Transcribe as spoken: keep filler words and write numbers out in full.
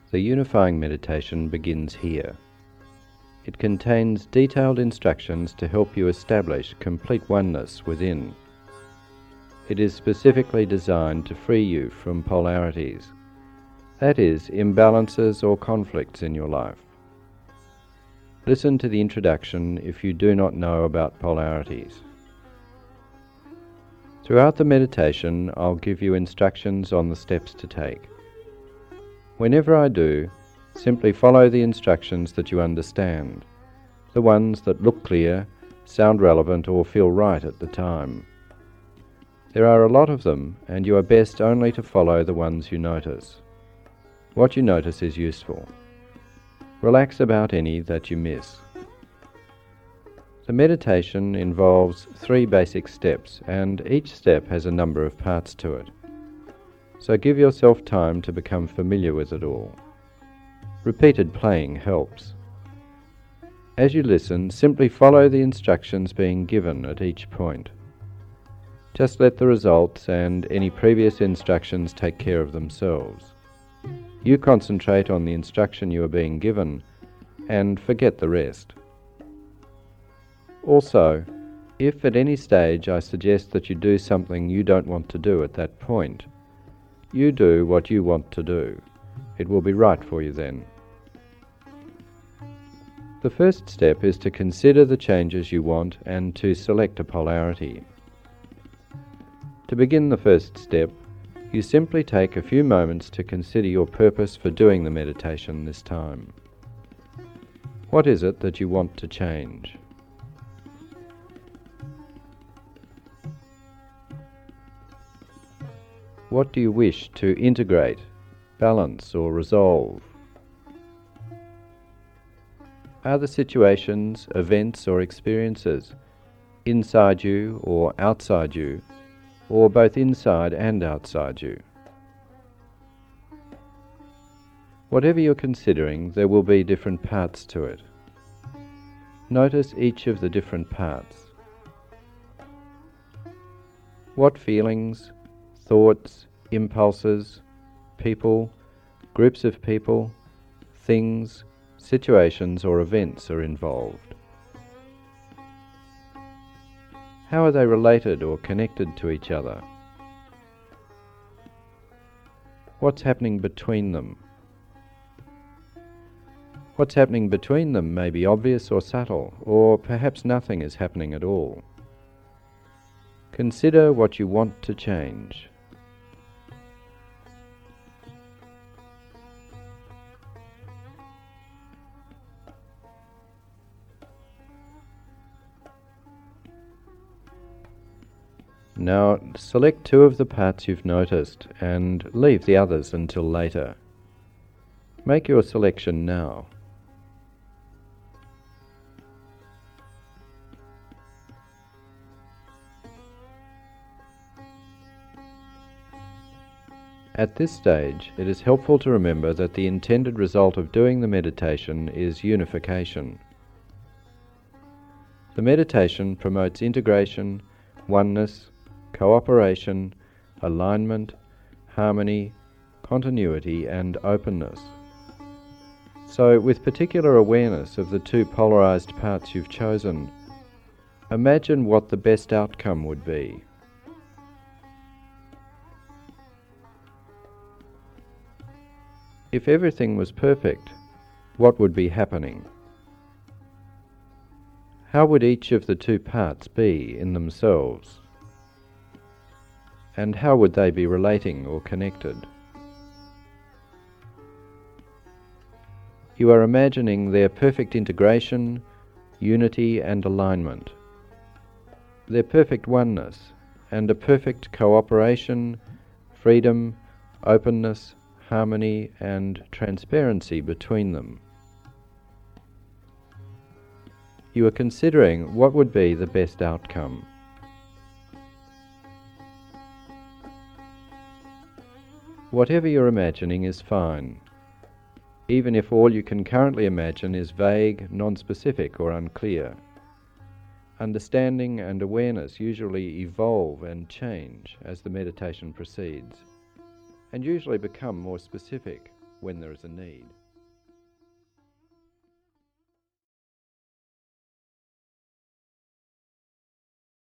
The unifying meditation begins here. It contains detailed instructions to help you establish complete oneness within. It is specifically designed to free you from polarities, that is, imbalances or conflicts in your life. Listen to the introduction if you do not know about polarities. Throughout the meditation, I'll give you instructions on the steps to take. Whenever I do, simply follow the instructions that you understand, the ones that look clear, sound relevant, or feel right at the time. There are a lot of them, and you are best only to follow the ones you notice. What you notice is useful. Relax about any that you miss. The meditation involves three basic steps, and each step has a number of parts to it. So give yourself time to become familiar with it all. Repeated playing helps. As you listen, simply follow the instructions being given at each point. Just let the results and any previous instructions take care of themselves. You concentrate on the instruction you are being given and forget the rest. Also, if at any stage I suggest that you do something you don't want to do at that point, you do what you want to do. It will be right for you then. The first step is to consider the changes you want and to select a polarity. To begin the first step, you simply take a few moments to consider your purpose for doing the meditation this time. What is it that you want to change? What do you wish to integrate, balance, or resolve? Are the situations, events, or experiences inside you or outside you, or both inside and outside you? Whatever you're considering, there will be different parts to it. Notice each of the different parts. What feelings, thoughts, impulses, people, groups of people, things, situations or events are involved? How are they related or connected to each other? What's happening between them? What's happening between them may be obvious or subtle, or perhaps nothing is happening at all. Consider what you want to change. Now select two of the parts you've noticed and leave the others until later. Make your selection now. At this stage, it is helpful to remember that the intended result of doing the meditation is unification. The meditation promotes integration, oneness, cooperation, alignment, harmony, continuity, and openness. So, with particular awareness of the two polarized parts you've chosen, imagine what the best outcome would be. If everything was perfect, what would be happening? How would each of the two parts be in themselves? And how would they be relating or connected? You are imagining their perfect integration, unity and alignment, their perfect oneness, and a perfect cooperation, freedom, openness, harmony and transparency between them. You are considering what would be the best outcome. Whatever you're imagining is fine, even if all you can currently imagine is vague, non-specific or unclear. Understanding and awareness usually evolve and change as the meditation proceeds, and usually become more specific. when there is a need.